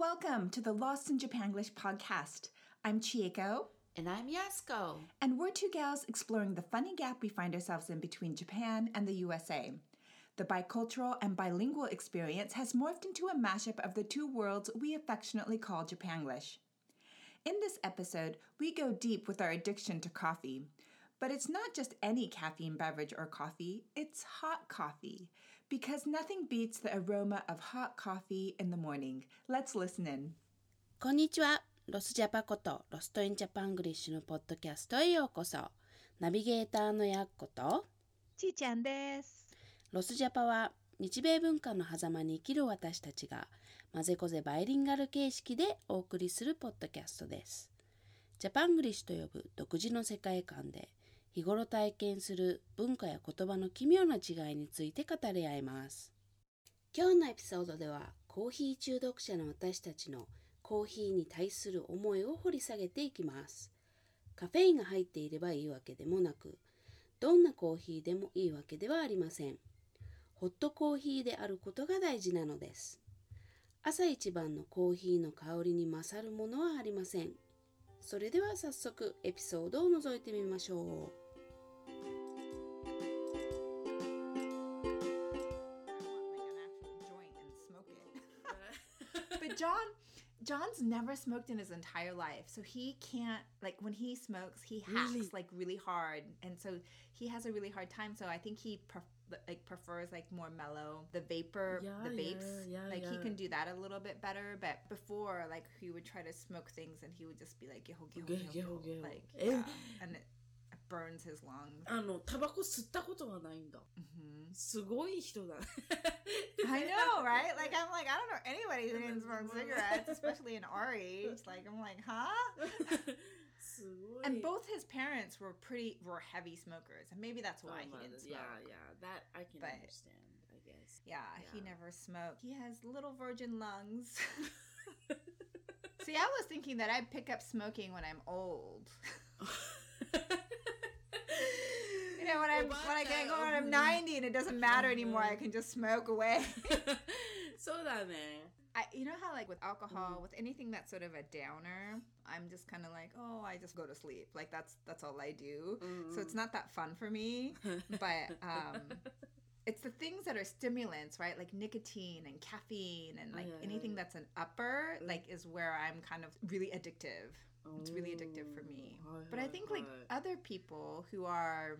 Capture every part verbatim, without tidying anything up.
welcome to the Lost in Japanglish podcast. I'm Chieko. And I'm Yasuko. And we're two gals exploring the funny gap we find ourselves in between Japan and the U S A. The bicultural and bilingual experience has morphed into a mashup of the two worlds we affectionately call Japanglish. In this episode, we go deep with our addiction to coffee. But it's not just any caffeine beverage or coffee, it's hot coffee. Because nothing beats the aroma of hot coffee in the morning. Let's listen in. こんにちは。ロスジャパことロストインジャパングリッシュのポッドキャストへようこそ。ナビゲーターのやっことちーちゃんです。 ロスジャパは日米文化の狭間に生きる私たちがまぜこぜバイリンガル形式でお送りするポッドキャストです。ジャパングリッシュと呼ぶ独自の世界観で日頃体験する文化や言葉の奇妙な違いについて語り合います。今日のエピソードではコーヒー中毒者の私たちのコーヒーに対する思いを掘り下げていきます。カフェインが入っていればいいわけでもなく、どんなコーヒーでもいいわけではありません。ホットコーヒーであることが大事なのです。朝一番のコーヒーの香りに勝るものはありません。それでは早速エピソードを覗いてみましょう。 But John, John's never smoked in his entire life, so he can't, like, when he smokes, he hacks Really? like really hard, and so he has a really hard time. So I think he pref- like prefers like more mellow, the vapor, Yeah, the vapes. yeah, yeah, like yeah. he can do that a little bit better. But before, like, he would try to smoke things, and he would just be like, "Geho, geho, geho, Geho, geho," geho. like, Eh. yeah, and it burns his lungs. あの、タバコ吸ったことがないんだ。 hmm すごい人だね。 I know, right? Like, I'm like, I don't know anybody who didn't smoke cigarettes, especially in our age. Like, I'm like, huh? すごい。 And both his parents were pretty were heavy smokers, and maybe that's why Oh, he man, didn't smoke. Yeah, yeah, that I can But- understand, I guess. Yeah, he Yeah. never smoked. He has little virgin lungs. See, I was thinking that I'd pick up smoking when I'm old. You know, when I'm when I get when I'm ninety and it doesn't matter anymore, I can just smoke away. そうだね。 I, you know how, like, with alcohol, with anything that's sort of a downer, I'm just kind of like, oh, I just go to sleep. Like, that's that's all I do. So it's not that fun for me. But um, it's the things that are stimulants, right? Like nicotine and caffeine and, like, Oh, yeah, anything yeah. that's an upper, like, is where I'm kind of really addictive. It's really addictive for me. Oh, But I think, like, other people who are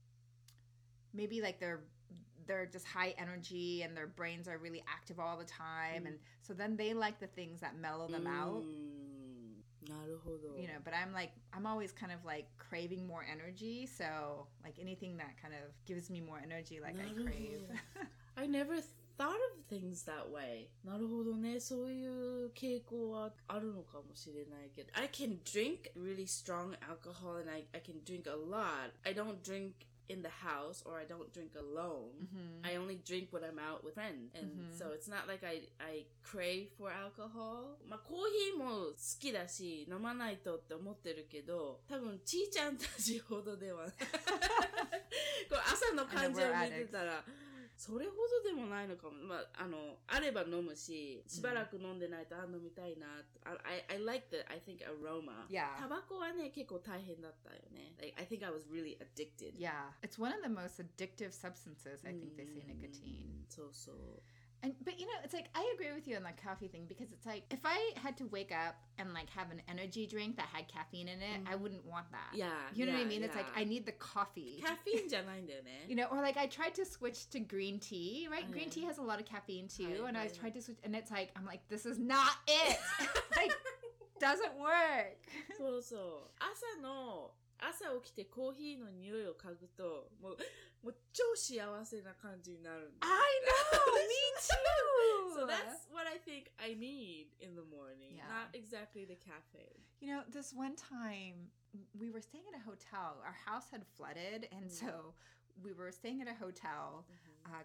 maybe, like, they're they're just high energy and their brains are really active all the time, and so then they like the things that mellow them out, なるほど。 you know. But I'm like, I'm always kind of like craving more energy, so like anything that kind of gives me more energy, like I なるほど。 crave. I never thought of things that way. なるほどね。そういう傾向はあるのかもしれないけど。I can drink really strong alcohol and I, I can drink a lot. I don't drink in the house or I don't drink alone. Mhm. I only drink when I'm out with friends. And Mhm. so it's not like I, I crave for alcohol. まあコーヒーも好きだし飲まないとって思ってるけど多分ちーちゃんたちほどではこう朝の感じを見てたらそれほどでもないのかも。まあ、あの、あれば飲むし、しばらく飲んでないと、あ、飲みたいな。I, I like the, I think, aroma. Yeah. タバコはね、結構大変だったよね。Like, I think I was really addicted. Yeah, it's one of the most addictive substances. I think they say nicotine. そうそう。 And but you know, it's like I agree with you on the coffee thing because it's like if I had to wake up and like have an energy drink that had caffeine in it, I wouldn't want that. Yeah, You know what I yeah, mean? It's like yeah. I need the coffee. カフィンじゃないんだよね。 You know, or like I tried to switch to green tea, right? Oh, Green yeah. tea has a lot of caffeine too, Right, and I right. tried to switch, and it's like I'm like, this is not it. Like, doesn't work. そうそう。朝の、朝起きてコーヒーの匂いを嗅ぐと、もう、もう超幸せな感じになるんだ。 I know, me too. So that's what I think I need in the morning. Yeah. Not exactly the cafe. You know, this one time we were staying at a hotel. Our house had flooded, and Mm. so we were staying at a hotel because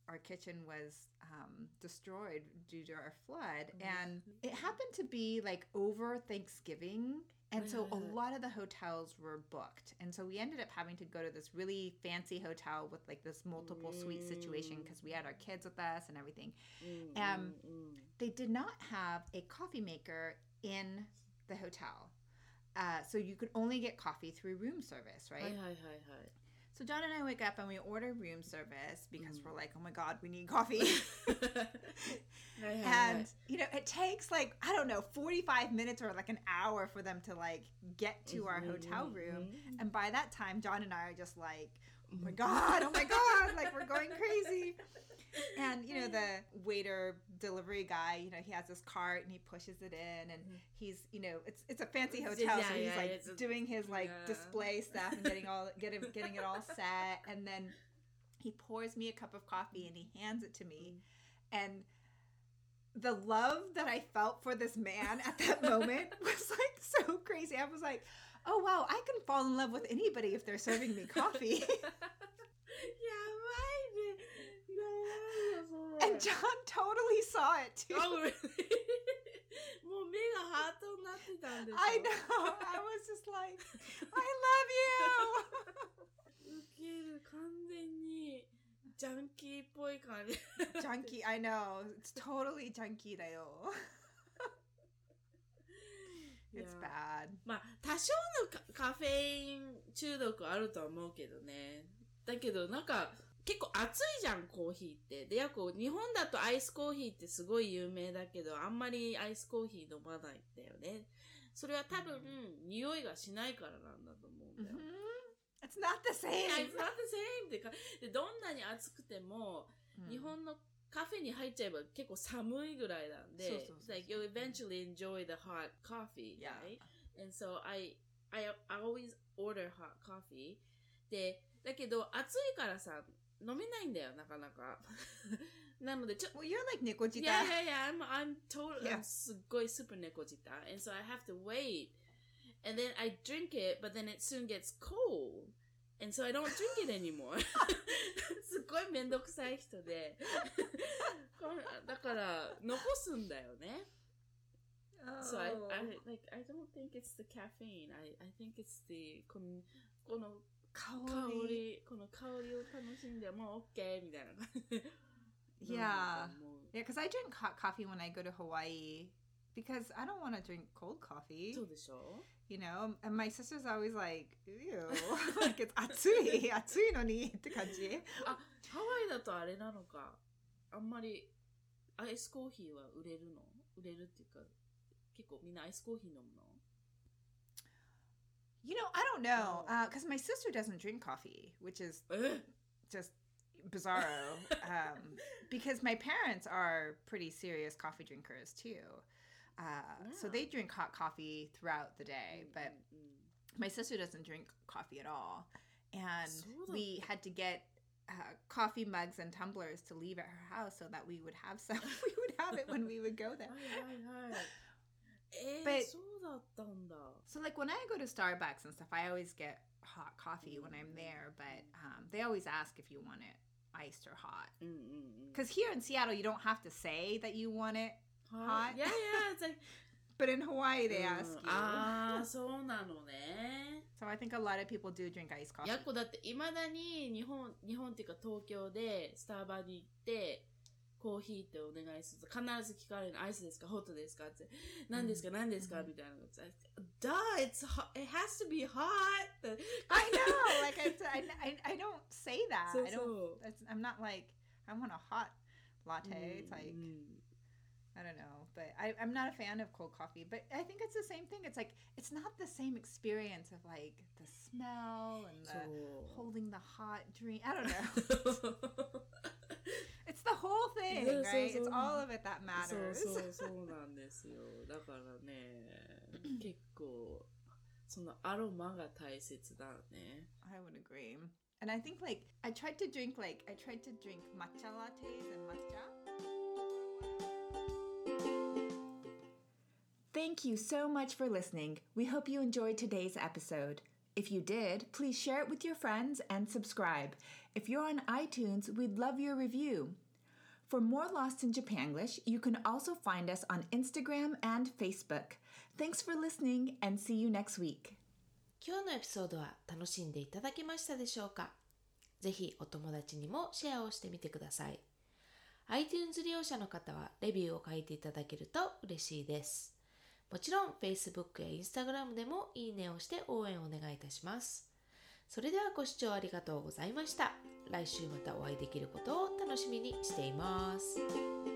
our kitchen was um, destroyed due to our flood. And it happened to be like over Thanksgiving. And so a lot of the hotels were booked. And so we ended up having to go to this really fancy hotel with like this multiple suite situation because we had our kids with us and everything. And um, they did not have a coffee maker in the hotel. Uh, so you could only get coffee through room service, right? Hi, hi, hi, hi. So John and I wake up and we order room service because mm. we're like, oh my God, we need coffee. And, you know, it takes like, I don't know, forty-five minutes or like an hour for them to like get to mm-hmm, our hotel room. Mm-hmm. And by that time, John and I are just like, oh my God, oh my God, like we're going crazy. And, you know, the waiter delivery guy, you know, he has this cart and he pushes it in and he's, you know, it's it's a fancy hotel. Yeah, so he's yeah, like a, doing his like yeah. display stuff and getting all getting, getting it all set. And then he pours me a cup of coffee and he hands it to me. And the love that I felt for this man at that moment was like so crazy. I was like, oh, wow, I can fall in love with anybody if they're serving me coffee. Yeah, right. And John totally saw it too. Oh, really? もう目がハートになってたんでしょ? I know. I was just like, I love you. ウケる、完全にジャンキーっぽい感じ。 Junkie, I know. It's totally junkie だよ。It's bad. まあ多少のカフェイン中毒あるとは思うけどね。だけどなんか。結構熱いじゃん、コーヒーって。で、やこう、日本だとアイスコーヒーってすごい有名だけど、あんまりアイスコーヒー飲まないんだよね。それは多分、うん、匂いがしないからなんだと思うんだよ。 Mm-hmm. It's not the same! Yeah, it's not the same! ってか、で、どんなに暑くても、うん、日本のカフェに入っちゃえば結構寒いぐらいなんで、そうそうそうそう like, you eventually enjoy the hot coffee, yeah. right? And so, I, I, I always order hot coffee. で、だけど、暑いからさ、飲めないんだよ、なかなか。なので、ちょっと。 Well, you're like 猫舌。 Yeah, yeah, yeah. I'm, I'm totally, yeah. I'm すっごい super 猫舌。And so I have to wait. And then I drink it, but then it soon gets cold. And so I don't drink it anymore. すっごいめんどくさい人で。だから、残すんだよね。Oh. So I, I, like, I don't think it's the caffeine. I, I think it's the, この、この、香りこの香りを楽しんでもう OK みたいな感じ。 Yeah. Yeah, because I drink hot coffee when I go to Hawaii because I don't want to drink cold coffee. そうでしょ? You know, and my sister's always like, ew, like it's 熱い熱いのにって感じ。 あ、ハワイだとあれなのか。あんまりアイスコーヒーは売れるの？売れるっていうか、結構みんなアイスコーヒー飲むの ？You know, I don't know, because uh, my sister doesn't drink coffee, which is just bizarro. um, because my parents are pretty serious coffee drinkers too. Uh, yeah. So they drink hot coffee throughout the day, but my sister doesn't drink coffee at all. And we had to get uh, coffee mugs and tumblers to leave at her house so that we would have some. We would have it when we would go there. But so like when I go to Starbucks and stuff, I always get hot coffee when I'm there, but um, they always ask if you want it iced or hot. Because here in Seattle, you don't have to say that you want it hot. hot. Yeah, yeah. It's like, but in Hawaii, they ask you. Ah, そうなのね。 So I think a lot of people do drink iced coffee. やっこだって未だに日本日本っていうか東京でスターバに行ってコーヒーってお願いすると必ず聞かれるのアイスですかホットですかって何ですか何ですかみたいなの Duh, it's hot. It has to be hot. I know. Like I, I, I don't say that. So, I don't. It's, I'm not like I want a hot latte. Mm. It's like I don't know, but I, I'm not a fan of cold coffee. But I think it's the same thing. It's like it's not the same experience of like the smell and the so. holding the hot drink. I don't know. It's the whole thing, yeah, right? So, so, it's all of it that matters. そうそうそうなんですよ。だからね、結構そのアロマが大切だね。 I would agree. And I think like I tried to drink like I tried to drink matcha lattes and matcha. Thank you so much for listening. We hope you enjoyed today's episode. If you did, please share it with your friends and subscribe. If you're on iTunes, we'd love your review. For more Lost in Japanglish, you can also find us on Instagram and Facebook. Thanks for listening and see you next week. 今日のエピソードは楽しんでいただけましたでしょうか？ぜひお友達にもシェアをしてみてください。iTunes 利用者の方はレビューを書いていただけると嬉しいです。もちろん Facebook や Instagram でもいいねをして応援をお願いいたします。それではご視聴ありがとうございました。来週またお会いできることを楽しみにしています。